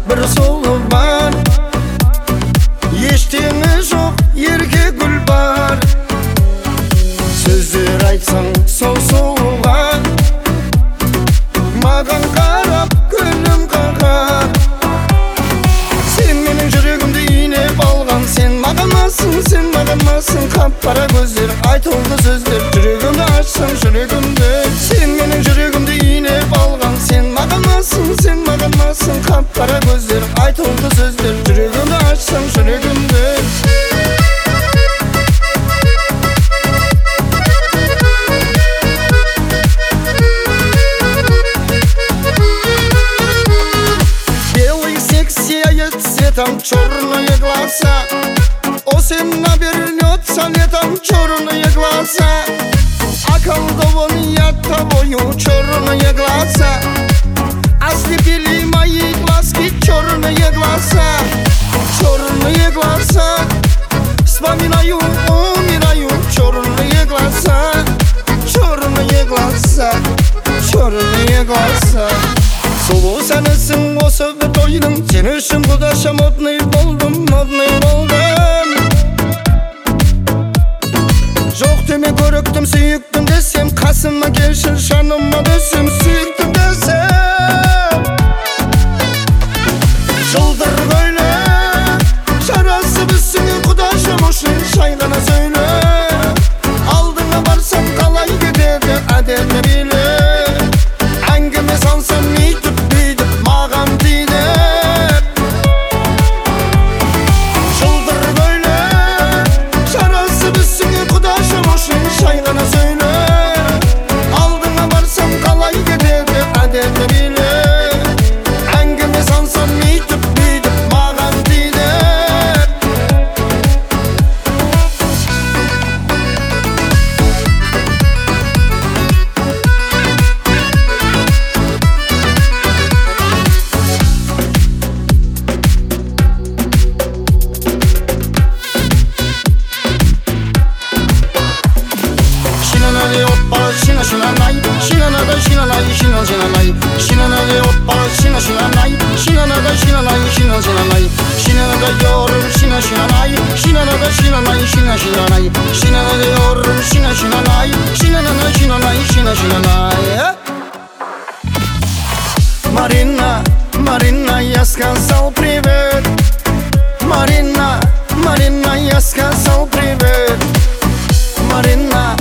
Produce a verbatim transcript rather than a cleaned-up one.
bir solu var. Eştiğini жоқ, ерге gül бар. Сөздер айтсаң сол-солға, маған қарап күнім қағар. Сен менің жүрегімді иінеп алған, сен мағанмасың, сен мағанмасың. Қап-қара көздер, айтылды сөздер, жүрегімді ашсаң жүрегімді. Сен менің жүрегімді иінеп алған, сен мағанмасың, сен мағанмасың. Қап-қара көздер, айтылды сөздер, жүрегімді ашсаң жүрегімді. Цветом черные глаза, осень навернется летом черные глаза. Околдован я тобою, черные глаза. Ослепили мои глазки, черные глаза. Черные глаза, вспоминаю, умираю. Черные глаза, черные глаза, черные глаза. Сұлу сәнісің осы бір тойдың, сен үшін құдаша модный болдым, модный болдым. Жоқ деме көріктім, сүйіктім десем, қасыма келші жаныма десем, сүйіктім десем. Жылдыр көйле, жарасы біздің құдашым үшін жай ғана сөйле. Алдыңа барсам қалай кетеді әдеті биле. Әңгіме салсам өйтіп бүйтіп маған тиді. Жылдыр көйле, жарасы біздің құдашым үшін жай ғана сөйле. Алдыңа барсам қалай кетеді әдеті биле. Әңгіме салсам өйтіп бүйтіп маған тиді. Şina şina nay, şina nada şina nay, şina şina nay. Şina nada hoppa, şina şina nay, şina nada şina nay, şina şina nay. Şina nada yorum, şina şina nay, şina nada şina nay, şina şina nay. Şina nada yorum, şina şina nay, şina nada şina nay, şina şina nay. Marina, Marina, я сказал привет. Marina, Marina, я сказал привет. Marina.